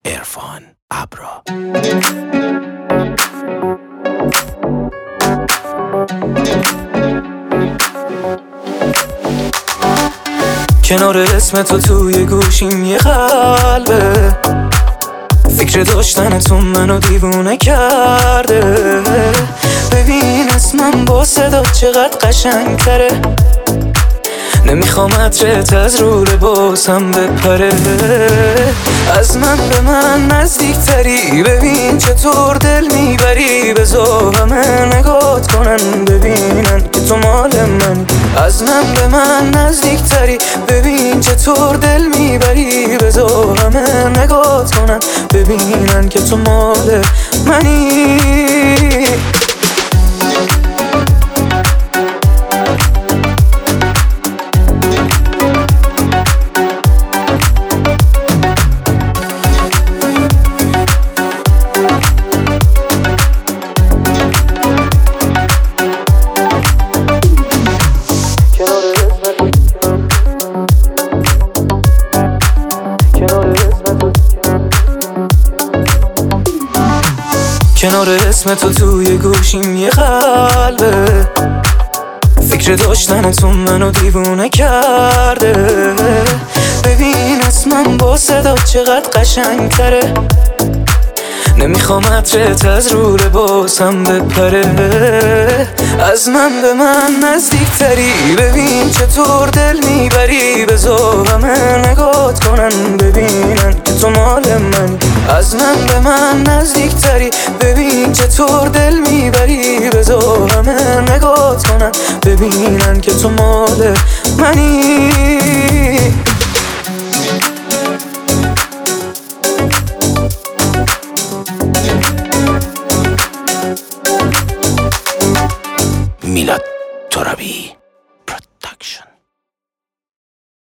عرفان ابرا. کنار اسم تو توی گوشیم یه قلبه، فکر داشتن منو دیوونه کرده. ببین اسمم با صدا چقدر قشنگ تره، نمیخوام عطرت از رو لباسم بپره. از من به من نزدیک تری، ببین چطور دل میبری. بذار همه نگات کنن ببینن که تو مال منی. از من به من نزدیک تری، ببین چطور دل میبری. بذار همه نگات کنن ببینن که تو مال منی. کنار اسم تو توی گوشیم یه قلبه، فکر داشتن تو منو دیوونه کرده. ببین اسمم با صدا چقدر قشنگ تره، نمیخوام عطرت از رو لباسم بپره. از من به من نزدیک تری، ببین چطور دل میبری. بذار همه نگات کنن ببینن که تو مال منی. از من به من نزدیک تری، ببین چطور دل میبری. بذار همه نگات کنن ببینن که تو مال منی. میلاد ترابی.